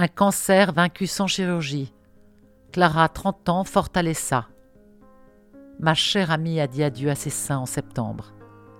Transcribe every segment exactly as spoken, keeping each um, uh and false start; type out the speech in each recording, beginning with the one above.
Un cancer vaincu sans chirurgie. Clara, trente ans, fortaleza. Ma chère amie a dit adieu à ses seins en septembre.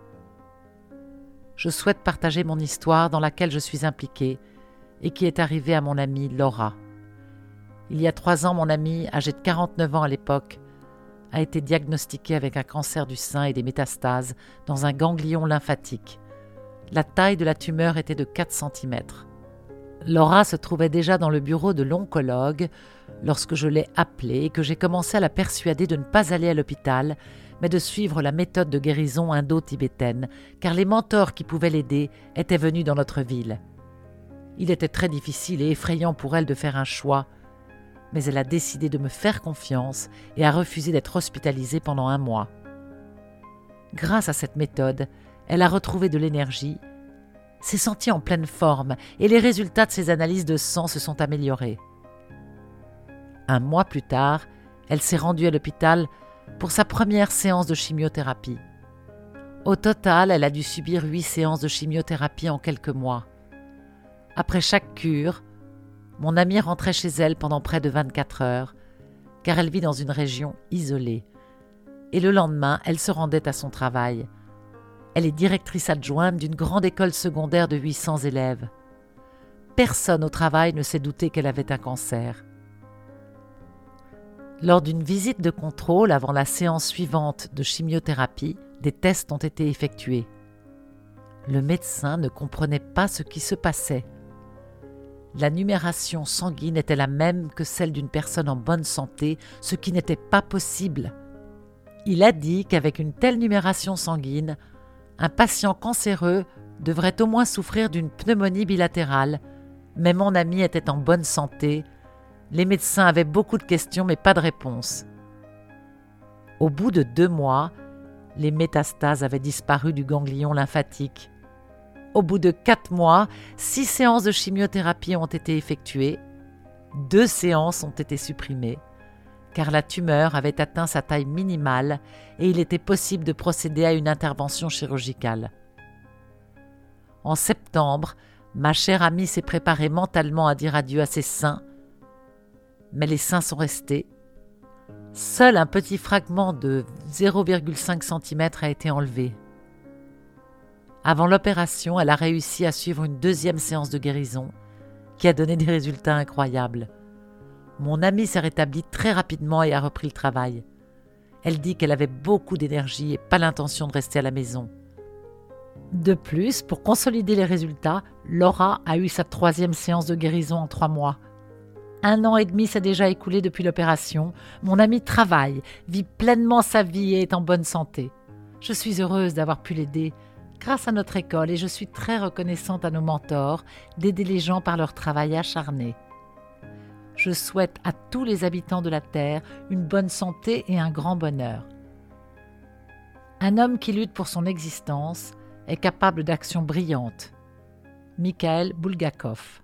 Je souhaite partager mon histoire dans laquelle je suis impliquée et qui est arrivée à mon amie Laura. Il y a trois ans, mon amie, âgée de quarante-neuf ans à l'époque, a été diagnostiquée avec un cancer du sein et des métastases dans un ganglion lymphatique. La taille de la tumeur était de quatre centimètres. Laura se trouvait déjà dans le bureau de l'oncologue lorsque je l'ai appelée et que j'ai commencé à la persuader de ne pas aller à l'hôpital, mais de suivre la méthode de guérison indo-tibétaine, car les mentors qui pouvaient l'aider étaient venus dans notre ville. Il était très difficile et effrayant pour elle de faire un choix, mais elle a décidé de me faire confiance et a refusé d'être hospitalisée pendant un mois. Grâce à cette méthode, elle a retrouvé de l'énergie, s'est sentie en pleine forme et les résultats de ses analyses de sang se sont améliorés. Un mois plus tard, elle s'est rendue à l'hôpital pour sa première séance de chimiothérapie. Au total, elle a dû subir huit séances de chimiothérapie en quelques mois. Après chaque cure, mon amie rentrait chez elle pendant près de vingt-quatre heures, car elle vit dans une région isolée. Et le lendemain, elle se rendait à son travail. Elle est directrice adjointe d'une grande école secondaire de huit cents élèves. Personne au travail ne s'est douté qu'elle avait un cancer. Lors d'une visite de contrôle avant la séance suivante de chimiothérapie, des tests ont été effectués. Le médecin ne comprenait pas ce qui se passait. La numération sanguine était la même que celle d'une personne en bonne santé, ce qui n'était pas possible. Il a dit qu'avec une telle numération sanguine, un patient cancéreux devrait au moins souffrir d'une pneumonie bilatérale, mais mon ami était en bonne santé. Les médecins avaient beaucoup de questions mais pas de réponse. Au bout de deux mois, les métastases avaient disparu du ganglion lymphatique. Au bout de quatre mois, six séances de chimiothérapie ont été effectuées. Deux séances ont été supprimées, car la tumeur avait atteint sa taille minimale et il était possible de procéder à une intervention chirurgicale. En septembre, ma chère amie s'est préparée mentalement à dire adieu à ses seins, mais les seins sont restés. Seul un petit fragment de zéro virgule cinq centimètres a été enlevé. Avant l'opération, elle a réussi à suivre une deuxième séance de guérison qui a donné des résultats incroyables. Mon amie s'est rétablie très rapidement et a repris le travail. Elle dit qu'elle avait beaucoup d'énergie et pas l'intention de rester à la maison. De plus, pour consolider les résultats, Laura a eu sa troisième séance de guérison en trois mois. Un an et demi s'est déjà écoulé depuis l'opération. Mon amie travaille, vit pleinement sa vie et est en bonne santé. Je suis heureuse d'avoir pu l'aider grâce à notre école et je suis très reconnaissante à nos mentors d'aider les gens par leur travail acharné. Je souhaite à tous les habitants de la Terre une bonne santé et un grand bonheur. Un homme qui lutte pour son existence est capable d'actions brillantes. Mikhail Bulgakov.